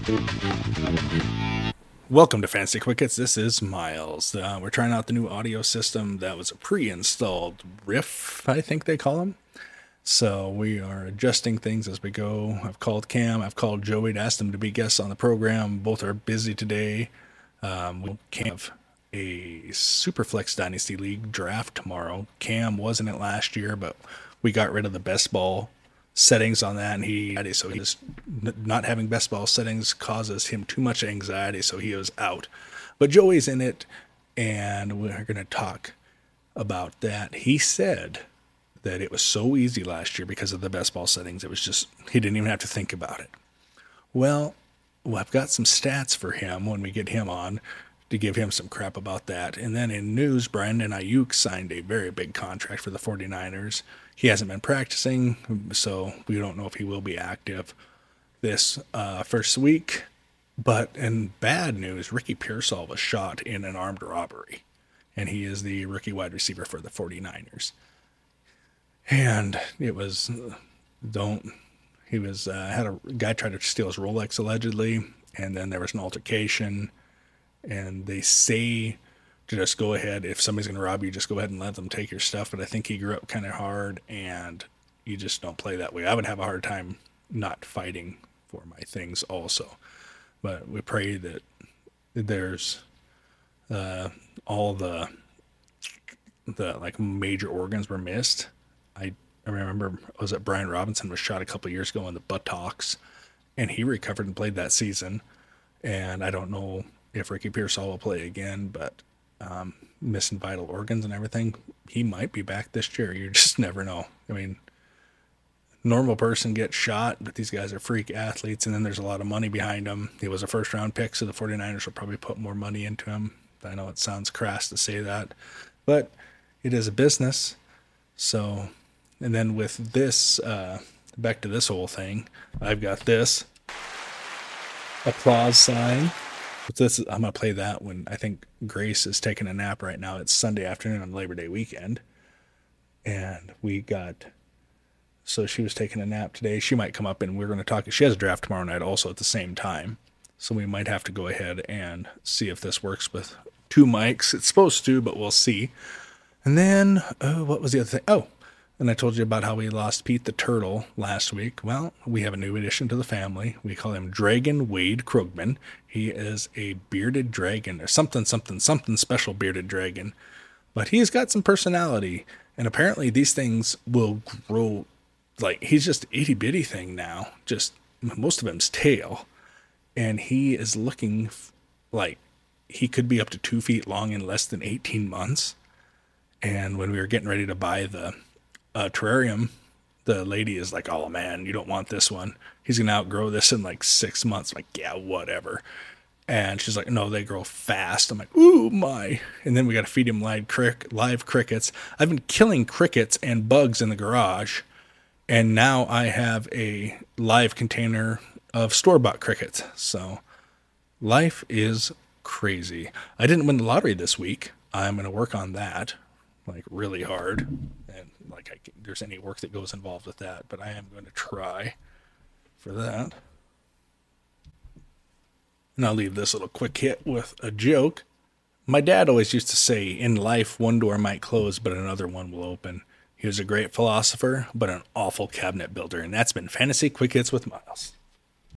Welcome to Fantasy Quick Hits. This is Miles. We're trying out the new audio system that was a pre-installed Riff, I think they call them. So we are adjusting things as we go. I've called Cam, I've called Joey to ask them to be guests on the program. Both are busy today. We have a Superflex Dynasty League draft tomorrow. Cam wasn't it last year, but we got rid of the best ball settings on that, and he's not having best ball settings causes him too much anxiety, so he was out. But Joey's in it, and we're going to talk about that. He said that it was so easy last year because of the best ball settings. It was just, he didn't even have to think about it. Well, I've got some stats for him when we get him on to give him some crap about that. And then in news, Brandon Ayuk signed a very big contract for the 49ers. He hasn't been practicing, so we don't know if he will be active this first week. But in bad news, Ricky Pearsall was shot in an armed robbery, and he is the rookie wide receiver for the 49ers. And it was, had a guy try to steal his Rolex allegedly, and then there was an altercation. And they say to just go ahead, if somebody's going to rob you, just go ahead and let them take your stuff. But I think he grew up kind of hard, and you just don't play that way. I would have a hard time not fighting for my things also. But we pray that there's all the like major organs were missed. I remember, was it Brian Robinson was shot a couple years ago in the buttocks, and he recovered and played that season. And I don't know if Ricky Pearsall will play again, but missing vital organs and everything, he might be back this year. You just never know. I mean, normal person gets shot, but these guys are freak athletes, and then there's a lot of money behind them. He was a first-round pick, so the 49ers will probably put more money into him. I know it sounds crass to say that, but it is a business. So, and then with this, back to this whole thing, I've got this applause sign. I'm going to play that when I think Grace is taking a nap right now. It's Sunday afternoon on Labor Day weekend. And so she was taking a nap today. She might come up and we're going to talk. She has a draft tomorrow night also at the same time. So we might have to go ahead and see if this works with two mics. It's supposed to, but we'll see. And then, what was the other thing? Oh, and I told you about how we lost Pete the Turtle last week. Well, we have a new addition to the family. We call him Dragon Wade Krugman. He is a bearded dragon, or something special bearded dragon. But he's got some personality. And apparently these things will grow, like, he's just itty bitty thing now. Just most of him's tail. And he is looking like he could be up to 2 feet long in less than 18 months. And when we were getting ready to buy the terrarium, the lady is like, oh man, you don't want this one. He's going to outgrow this in like 6 months. I'm like, yeah, whatever. And she's like, no, they grow fast. I'm like, ooh, my. And then we got to feed him live crickets. I've been killing crickets and bugs in the garage. And now I have a live container of store-bought crickets. So life is crazy. I didn't win the lottery this week. I'm going to work on that, like, really hard. And like, there's any work that goes involved with that, but I am going to try for that. And I'll leave this little quick hit with a joke. My dad always used to say, in life, one door might close, but another one will open. He was a great philosopher, but an awful cabinet builder. And that's been Fantasy Quick Hits with Miles.